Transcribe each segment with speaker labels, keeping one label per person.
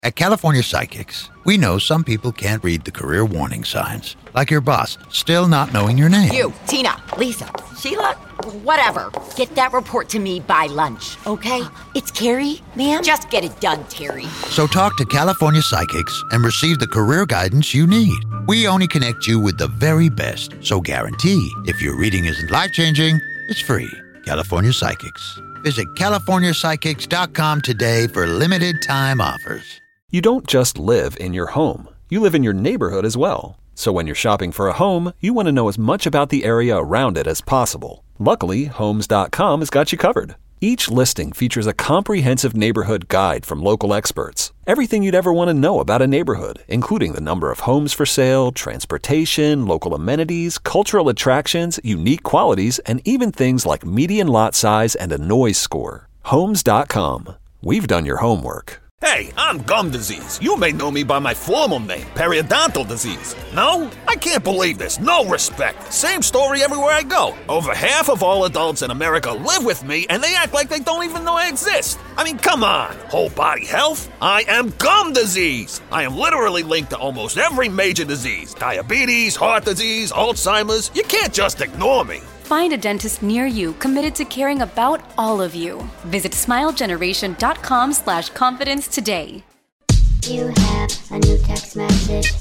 Speaker 1: At California Psychics, we know some people can't read the career warning signs, like your boss still not knowing your name.
Speaker 2: You, Tina, Lisa, Sheila, whatever. Get that report to me by lunch, okay? It's Carrie, ma'am. Just get it done, Terry.
Speaker 1: So talk to California Psychics and receive the career guidance you need. We only connect you with the very best, so guarantee if your reading isn't life-changing, it's free. California Psychics. Visit CaliforniaPsychics.com today for limited time offers.
Speaker 3: You don't just live in your home. You live in your neighborhood as well. So when you're shopping for a home, you want to know as much about the area around it as possible. Luckily, Homes.com has got you covered. Each listing features a comprehensive neighborhood guide from local experts. Everything you'd ever want to know about a neighborhood, including the number of homes for sale, transportation, local amenities, cultural attractions, unique qualities, and even things like median lot size and a noise score. Homes.com. We've done your homework.
Speaker 4: Hey, I'm gum disease. You may know me by my formal name, periodontal disease. No? I can't believe this. No respect. Same story everywhere I go. Over half of all adults in America live with me, and they act like they don't even know I exist. I mean, come on. Whole body health? I am gum disease. I am literally linked to almost every major disease. Diabetes, heart disease, Alzheimer's. You can't just ignore me.
Speaker 5: Find a dentist near you committed to caring about all of you. Visit smilegeneration.com/confidence today.
Speaker 6: You have a new text message.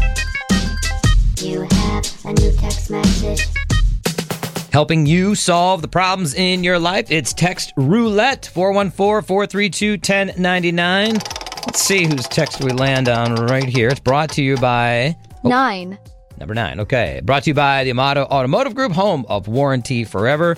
Speaker 6: You have a new text message.
Speaker 7: Helping you solve the problems in your life. It's Text Roulette, 414-432-1099. Let's see whose text we land on right here. It's brought to you by...
Speaker 8: 9.
Speaker 7: Number 9, okay. Brought to you by the Amato Automotive Group, home of warranty forever.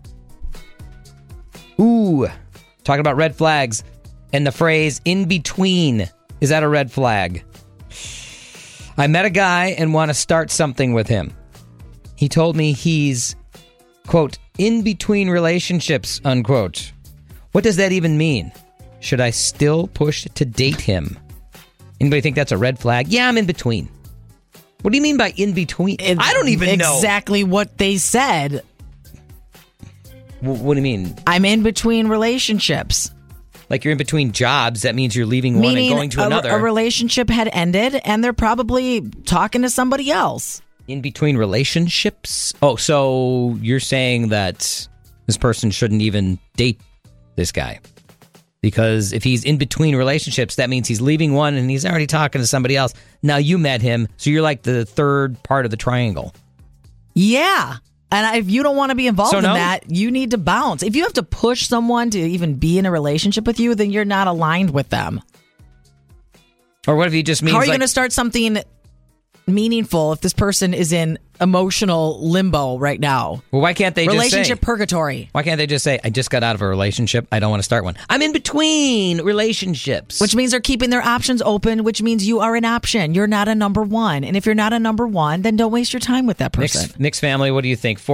Speaker 7: Ooh, talking about red flags and the phrase in between. Is that a red flag? I met a guy and want to start something with him. He told me he's, quote, in between relationships, unquote. What does that even mean? Should I still push to date him? Anybody think that's a red flag? Yeah, I'm in between. What do you mean by in between? I don't even know.
Speaker 9: Exactly what they said.
Speaker 7: What do you mean?
Speaker 9: I'm in between relationships.
Speaker 7: Like you're in between jobs. That means you're leaving one and going to another.
Speaker 9: A relationship had ended, and they're probably talking to somebody else.
Speaker 7: In between relationships? Oh, so you're saying that this person shouldn't even date this guy? Because if he's in between relationships, that means he's leaving one and he's already talking to somebody else. Now you met him, so you're like the third part of the triangle.
Speaker 9: Yeah. And if you don't want to be involved in that, you need to bounce. If you have to push someone to even be in a relationship with you, then you're not aligned with them.
Speaker 7: Or what if he just means
Speaker 9: how are you going to start something meaningful if this person is in emotional limbo right now?
Speaker 7: Well, why can't they just say...
Speaker 9: Relationship purgatory.
Speaker 7: Why can't they just say, I just got out of a relationship, I don't want to start one. I'm in between relationships.
Speaker 9: Which means they're keeping their options open, which means you are an option. You're not a number one. And if you're not a number one, then don't waste your time with that person.
Speaker 7: Mixed family, what do you think?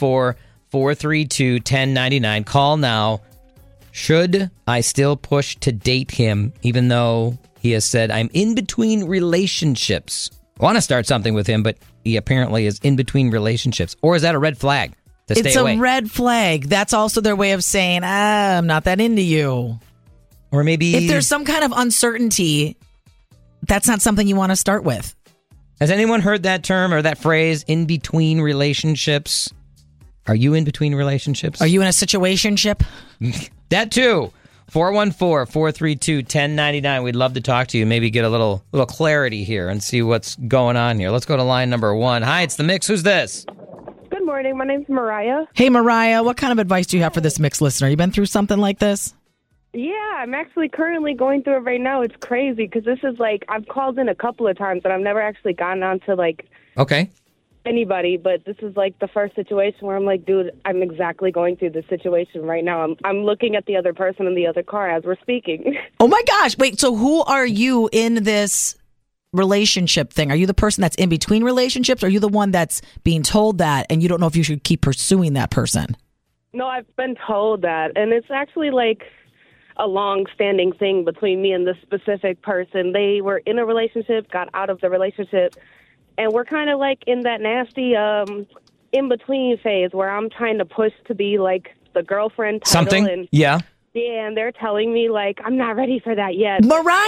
Speaker 7: 414-432-1099. Call now. Should I still push to date him, even though he has said, I'm in between relationships? I want to start something with him, but he apparently is in between relationships. Or is that a red flag to stay away?
Speaker 9: It's a red flag. That's also their way of saying, I'm not that into you.
Speaker 7: Or maybe...
Speaker 9: If there's some kind of uncertainty, that's not something you want to start with.
Speaker 7: Has anyone heard that term or that phrase, in between relationships? Are you in between relationships?
Speaker 9: Are you in a situationship?
Speaker 7: That too. 414-432-1099. We'd love to talk to you. Maybe get a little clarity here and see what's going on here. Let's go to line number 1. Hi, it's The Mix. Who's this?
Speaker 10: Good morning. My name's Mariah.
Speaker 9: Hey, Mariah. What kind of advice do you have for this Mix listener? You been through something like this?
Speaker 10: Yeah, I'm actually currently going through it right now. It's crazy because this is like, I've called in a couple of times and I've never actually gotten on to like...
Speaker 7: Okay.
Speaker 10: Anybody, but this is like the first situation where I'm like, dude, I'm exactly going through this situation right now. I'm looking at the other person in the other car as we're speaking.
Speaker 9: Oh my gosh. Wait, so who are you in this relationship thing? Are you the person that's in between relationships? Or are you the one that's being told that and you don't know if you should keep pursuing that person?
Speaker 10: No, I've been told that. And it's actually like a long-standing thing between me and this specific person. They were in a relationship, got out of the relationship, and we're kind of like in that nasty in-between phase where I'm trying to push to be like the girlfriend title.
Speaker 7: Something? Yeah.
Speaker 10: Yeah, and they're telling me, like, I'm not ready for that yet.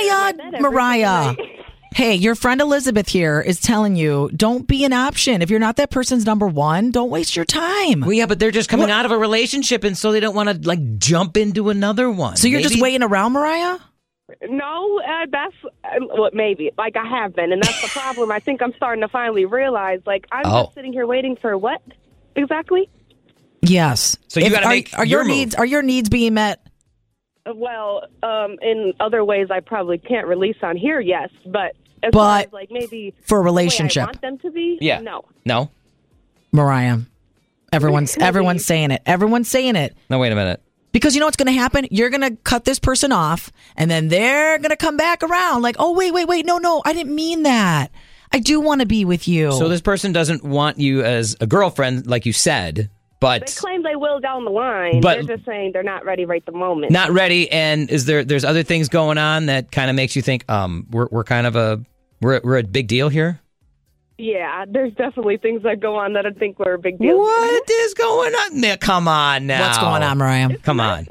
Speaker 9: Mariah. Hey, your friend Elizabeth here is telling you, don't be an option. If you're not that person's number one, don't waste your time.
Speaker 7: Well, yeah, but they're just coming out of a relationship, and so they don't want to, like, jump into another one.
Speaker 9: So you're just waiting around, Mariah?
Speaker 10: No, that's maybe. Like, I have been, and that's the problem. I think I'm starting to finally realize, like, I'm just sitting here waiting for what exactly?
Speaker 9: Yes.
Speaker 7: So you got to make your
Speaker 9: needs. Are your needs being met?
Speaker 10: Well, in other ways, I probably can't release on here. Yes, but as far as, like, maybe
Speaker 9: for a relationship,
Speaker 10: I want them to be.
Speaker 7: Yeah. No.
Speaker 9: Mariah, everyone's saying it. Everyone's saying it.
Speaker 7: No, wait a minute.
Speaker 9: Because you know what's going to happen? You're going to cut this person off, and then they're going to come back around like, oh, wait. No, I didn't mean that. I do want to be with you.
Speaker 7: So this person doesn't want you as a girlfriend, like you said, but...
Speaker 10: They claim they will down the line. But they're just saying they're not ready right the moment.
Speaker 7: Not ready, and there's other things going on that kind of makes you think, we're kind of we're a big deal here?
Speaker 10: Yeah, there's definitely things that go on that I think were a big deal.
Speaker 7: What is going on? Come on now.
Speaker 9: What's going on, Mariah?
Speaker 7: Come on.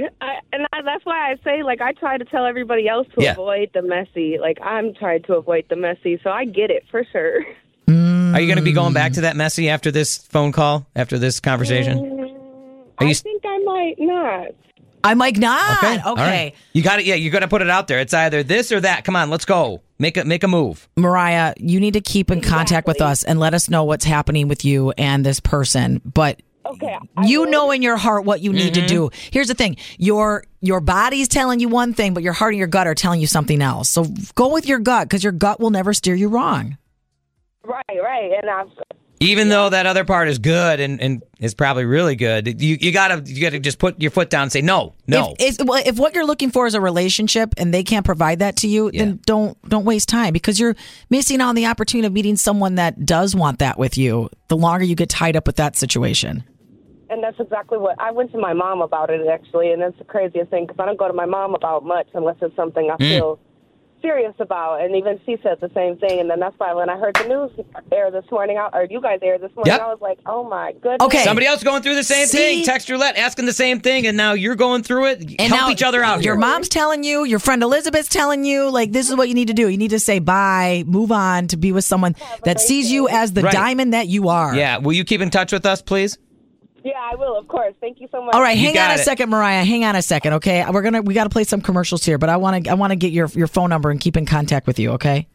Speaker 10: That's why I say, like, I try to tell everybody else to avoid the messy. Like, I'm trying to avoid the messy, so I get it for sure.
Speaker 7: Are you going to be going back to that messy after this phone call, after this conversation?
Speaker 10: I think I might not.
Speaker 9: I might not. Okay.
Speaker 7: Right. You got it. Yeah, you got to put it out there. It's either this or that. Come on, let's go. Make a move.
Speaker 9: Mariah, you need to keep in contact with us and let us know what's happening with you and this person. But you know in your heart what you need to do. Here's the thing. Your body's telling you one thing, but your heart and your gut are telling you something else. So go with your gut, because your gut will never steer you wrong.
Speaker 10: Right. And
Speaker 7: even though that other part is good and is probably really good, you gotta just put your foot down and say no.
Speaker 9: If what you're looking for is a relationship and they can't provide that to you, then don't waste time, because you're missing out on the opportunity of meeting someone that does want that with you. The longer you get tied up with that situation.
Speaker 10: And that's exactly what I went to my mom about it, actually, and that's the craziest thing, because I don't go to my mom about much unless it's something I feel serious about, and even she said the same thing. And then that's why when I heard the news air this morning, or you guys air this morning, I was like, oh my goodness.
Speaker 7: Okay, somebody else going through the same thing. Text Roulette asking the same thing, and now you're going through it. And help each other out.
Speaker 9: Your mom's telling you, your friend Elizabeth's telling you, like, this is what you need to do. You need to say bye, move on, to be with someone that sees you as the diamond that you are.
Speaker 7: Yeah, will you keep in touch with us, please?
Speaker 10: Yeah, I will, of course. Thank you so much.
Speaker 9: All right, hang on a second, Mariah. Hang on a second, okay? We got to play some commercials here, but I want to get your phone number and keep in contact with you, okay?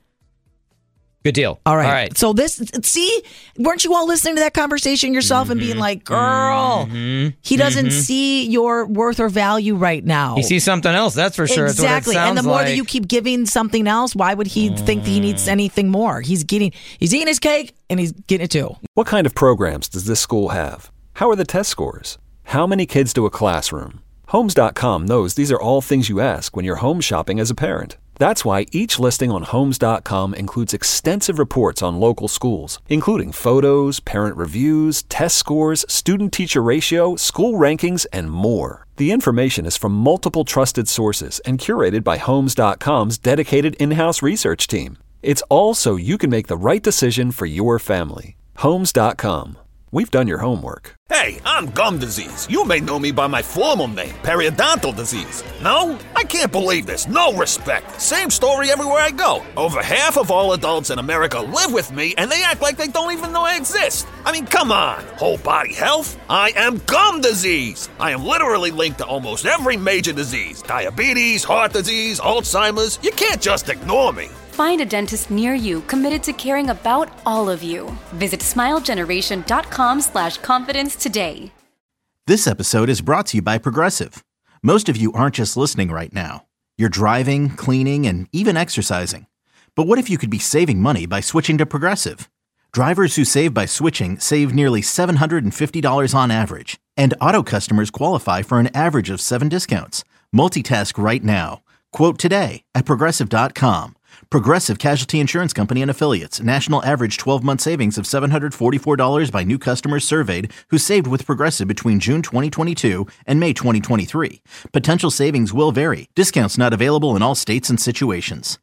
Speaker 7: Good deal.
Speaker 9: All right. So weren't you all listening to that conversation yourself and being like, girl, he doesn't see your worth or value right now.
Speaker 7: He sees something else, that's for sure.
Speaker 9: Exactly. And the more that you keep giving something else, why would he think that he needs anything more? He's eating his cake and he's getting it too.
Speaker 3: What kind of programs does this school have? How are the test scores? How many kids do a classroom? Homes.com knows these are all things you ask when you're home shopping as a parent. That's why each listing on Homes.com includes extensive reports on local schools, including photos, parent reviews, test scores, student-teacher ratio, school rankings, and more. The information is from multiple trusted sources and curated by Homes.com's dedicated in-house research team. It's all so you can make the right decision for your family. Homes.com. We've done your homework.
Speaker 4: Hey, I'm gum disease. You may know me by my formal name, periodontal disease. No? I can't believe this. No respect. Same story everywhere I go. Over half of all adults in America live with me, and they act like they don't even know I exist. I mean, come on. Whole body health? I am gum disease. I am literally linked to almost every major disease. Diabetes, heart disease, Alzheimer's. You can't just ignore me.
Speaker 5: Find a dentist near you committed to caring about all of you. Visit smilegeneration.com/confidence today.
Speaker 8: This episode is brought to you by Progressive. Most of you aren't just listening right now. You're driving, cleaning, and even exercising. But what if you could be saving money by switching to Progressive? Drivers who save by switching save nearly $750 on average. And auto customers qualify for an average of 7 discounts. Multitask right now. Quote today at Progressive.com. Progressive Casualty Insurance Company and Affiliates. National average 12-month savings of $744 by new customers surveyed who saved with Progressive between June 2022 and May 2023. Potential savings will vary. Discounts not available in all states and situations.